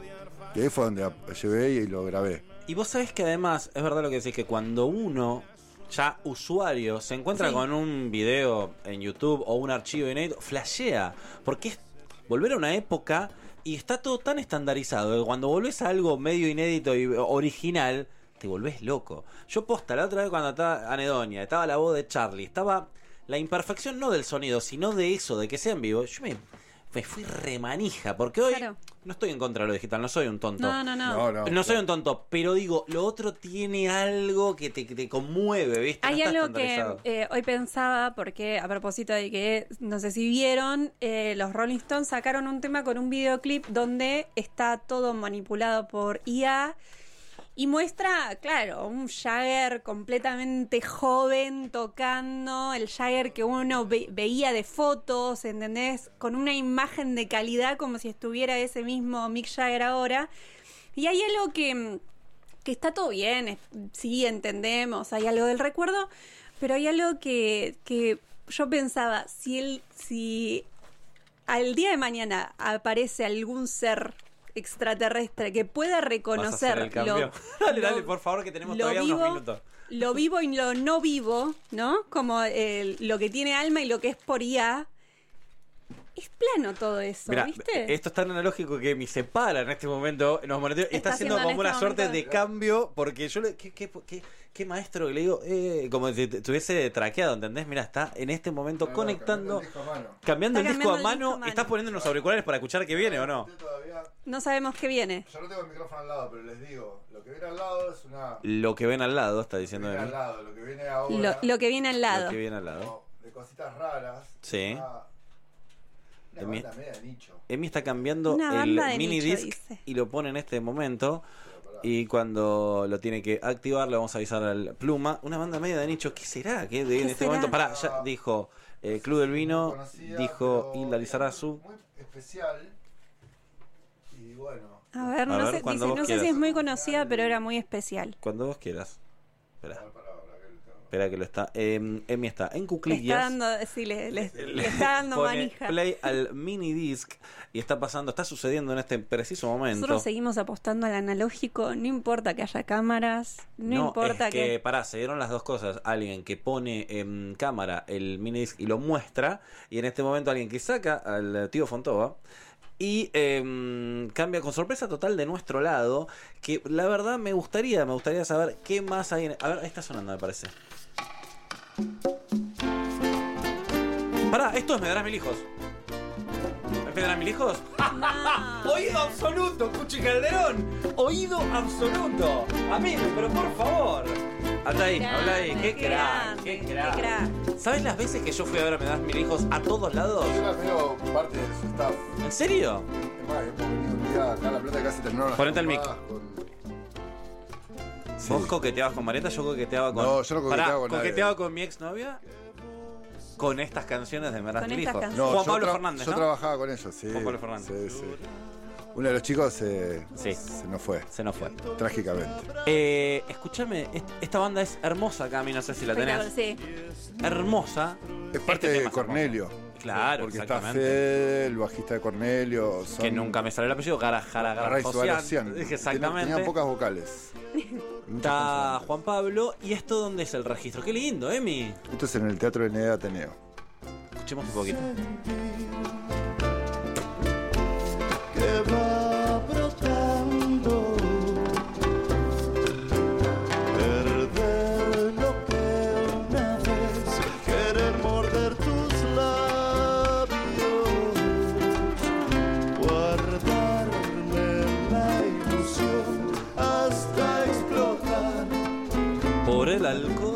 Y ahí fue donde llevé y lo grabé. Y vos sabés que además, es verdad lo que decís, que cuando uno, ya usuario, se encuentra Sí. con un video en YouTube o un archivo inédito, flashea. Porque es volver a una época y está todo tan estandarizado que cuando volvés a algo medio inédito y original, te volvés loco. Yo posta, la otra vez cuando estaba Anedonia, estaba la voz de Charlie, estaba la imperfección no del sonido, sino de eso, de que sea en vivo. Yo me fui remanija, porque hoy Claro. no estoy en contra de lo digital, no soy un tonto. No. No soy un tonto, pero digo, lo otro tiene algo que te conmueve, ¿viste? Hay No está algo que estandarizado. hoy pensaba, porque a propósito de que, no sé si vieron, los Rolling Stones sacaron un tema con un videoclip donde está todo manipulado por IA y muestra, claro, un Jagger completamente joven tocando, el Jagger que uno veía de fotos, ¿entendés? Con una imagen de calidad como si estuviera ese mismo Mick Jagger ahora. Y hay algo que está todo bien, sí, entendemos, hay algo del recuerdo, pero hay algo que yo pensaba, si al día de mañana aparece algún ser extraterrestre que pueda ¿Vas a hacer reconocer el cambio? Dale, por favor, que tenemos lo todavía vivo, unos minutos. lo vivo y lo no vivo, ¿no? Como lo que tiene alma y lo que es por IA. Es plano todo eso, Mirá, ¿viste? esto es tan analógico que me separa en este momento. Nos monitorea y está haciendo haciendo como en una este suerte momento. de cambio. Porque yo ¿qué maestro que le digo? Como si estuviese traqueado, ¿entendés? Mira, está en este momento conectando. Cambiando el Está disco a cambiando el mano. disco a mano. ¿Estás poniendo unos auriculares para escuchar qué viene o no? No sabemos qué viene. Yo no tengo el micrófono al lado, pero les digo, lo que viene al lado es una... Lo que ven al lado, está Lo que diciendo viene de al mí. lado, lo que viene ahora... Lo que viene al lado. Lo que viene al lado. De cositas raras. Sí. Una Emi- banda media de nicho. Emi está cambiando Una el banda de mini nicho, disc dice. y lo pone en este momento. Y cuando lo tiene que activar, le vamos a avisar al Pluma. Una banda media de nicho, ¿qué será? ¿Qué en ¿Qué este será? momento? Pará, ya dijo Club del Vino, Conocida, dijo pero Hilda Lizarazu. Muy especial. Y bueno... A ver, A no ver, sé, cuando dice, vos no sé si quieras. es muy conocida, pero era muy especial. Cuando vos quieras. Espera que lo está. Emi está en Le cuclillas. está dando, sí, le está dando Pone manija. play al mini disc y está pasando, está sucediendo en este preciso momento. Nosotros seguimos apostando al analógico, no importa que haya cámaras, no importa es que pará, se dieron las dos cosas. Alguien que pone en cámara el mini disc y lo muestra, y en este momento alguien que saca al tío Fontova y cambia con sorpresa total de nuestro lado, que la verdad me gustaría saber qué más hay a ver, ahí está sonando, me parece. Pará, esto es Me darás mil hijos. ¿Es Me darás mil hijos? No. Oído absoluto, Cuchi Calderón. Oído absoluto. Amigo, pero por favor. Habla ahí, habla ahí. Qué crack, qué crack. ¿Sabes las veces que yo fui a ver a Me das mil hijos a todos lados? Yo era medio parte de su staff. ¿En serio? Es más, hemos venido un día acá a La Plata, casi terminaron las Ponete el mic. tomadas con- Sí. ¿Vos coqueteabas con Marieta? Yo coqueteaba con... No, yo no coqueteaba Pará, con nadie. ¿coqueteaba con mi exnovia? Con estas canciones de Me das Con mil estas hijos. canciones. No, Juan yo Pablo Fernández, Yo ¿no? trabajaba con ellos, sí. Juan Pablo Fernández. Sí, sí. Uno de los chicos Sí. se nos fue, Se nos fue. trágicamente. Escúchame, esta banda es hermosa, Cami, no sé si la tenés. Sí. Hermosa. Es parte Este de tema es Cornelio. Claro, Porque está exactamente. Fede, el bajista de Cornelio. Que nunca me sale el apellido, Garajara Garajosian. Exactamente. Tenía pocas vocales. Está Juan Pablo. ¿Y esto dónde es el registro? Qué lindo, Emi. Esto es en el Teatro de Neda Ateneo. Escuchemos un poquito. Que va brotando, perder lo que una vez, querer morder tus labios, guardarle la ilusión hasta explotar, Por el alcohol.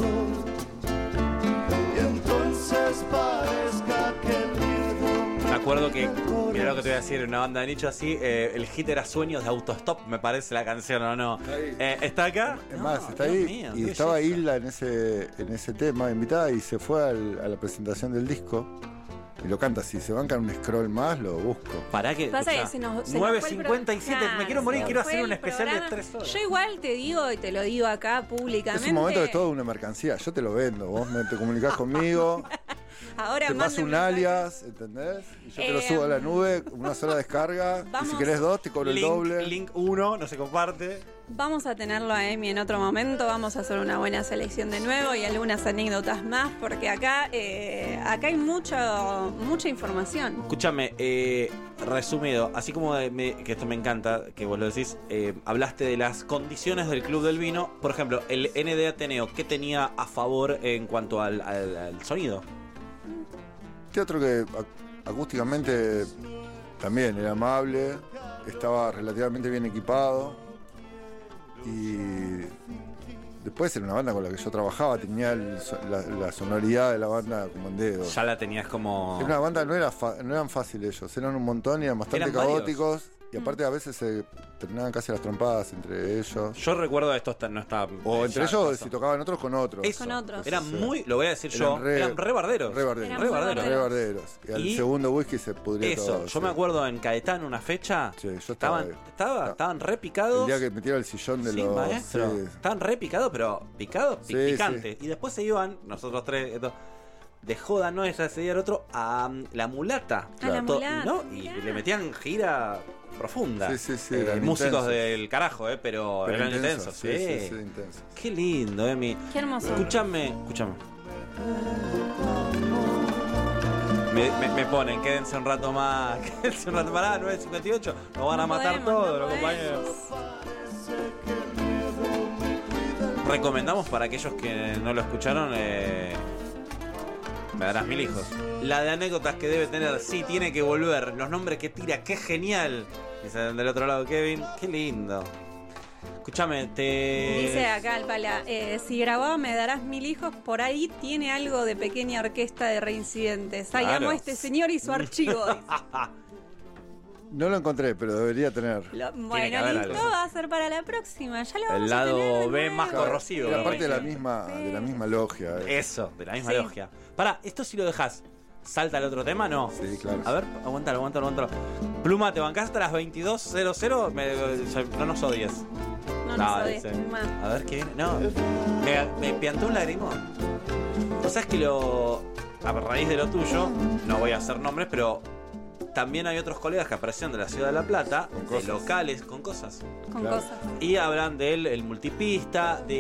y entonces parezca que el miedo Me acuerdo que, mira lo que te voy a decir, una banda de nicho así, el hit era Sueños de Autostop, me parece la canción, ¿o no? ¿Está acá? Es No, más, está Dios ahí. mío, Y qué estaba belleza. Hilda en ese tema invitada y se fue a la presentación del disco. Y lo canta. Si se bancan un scroll más, lo busco. Pará que. Pasa que escuchá, se nos fue el 9:57, programa. me quiero morir, Claro, quiero se hacer fue un el especial de programa. 3 horas. Yo igual te digo y te lo digo acá públicamente. Es un momento de toda una mercancía. Yo te lo vendo. Vos te comunicás conmigo. Ahora te paso un manden alias, ¿entendés? Y yo te lo subo a la nube, una sola descarga. Y si querés 2, te cobro el doble. Link 1, no se comparte. Vamos a tenerlo a Emi en otro momento, vamos a hacer una buena selección de nuevo y algunas anécdotas más, porque acá hay mucha información. Escúchame, resumido, así como que esto me encanta, que vos lo decís, hablaste de las condiciones del Club del Vino. Por ejemplo, el ND Ateneo, ¿qué tenía a favor en cuanto al sonido? Teatro que acústicamente también era amable, estaba relativamente bien equipado. Y después era una banda con la que yo trabajaba, tenía la sonoridad de la banda como en dedos. Ya la tenías como... Era una banda, no eran fáciles ellos, eran un montón y eran bastante ¿Eran caóticos. Y aparte a veces se terminaban casi las trompadas entre ellos. Yo recuerdo esto, no estaba... O entre ellos, pasó. si tocaban otros con otros. Eso, con otros. Eran Sí. muy, lo voy a decir yo, eran re barderos. Re barderos. Eran muy Re barderos. Y al segundo whisky se pudría Eso, todo. yo me acuerdo en Caetano una fecha, Sí, yo estaba estaban re picados. El día que metieron el sillón de Sí, los... maestro. sí. Estaban re picados, pero picados, Sí, picantes. Y después se iban, nosotros tres, de joda, no ella ese día el otro, a La Mulata. A La Mulata, ¿no? Y mirá. le metían gira profunda. Sí, eran músicos intensos. del carajo, pero eran intensos. Sí, intensos. Qué lindo, Emi. Qué hermoso. Escúchame. Me ponen, quédense un rato más. Quédense un rato más. 9:58. Nos van a matar todos los compañeros. Recomendamos para aquellos que no lo escucharon. Me darás 1000 hijos. La de anécdotas que debe tener, sí, tiene que volver. Los nombres que tira, qué genial. Dicen del otro lado, Kevin, qué lindo. Escúchame, Dice acá el pala, si grababa Me darás 1000 hijos, por ahí tiene algo de pequeña orquesta de reincidentes. Ay, Claro. amo a este señor y su archivo. dice. No lo encontré, pero debería tener. Bueno, que haber listo, algo. va a ser para la próxima. Ya lo vamos El a tener lado de B nuevo. más corrosivo. Era parte de la misma logia. Eso, de la misma Sí. logia. Pará, esto sí lo dejas. ¿Salta el otro tema? No. Sí, claro. A ver, aguántalo. Pluma, ¿te bancás hasta las 22:00? No nos odies. No nos odies, dice. Pluma. A ver qué viene. No, me piantó un lagrimón. ¿Vos sabés que a raíz de lo tuyo, no voy a hacer nombres, pero también hay otros colegas que aparecieron de la ciudad de La Plata, de locales, con cosas. Con Claro. cosas. Y hablan del multipista, de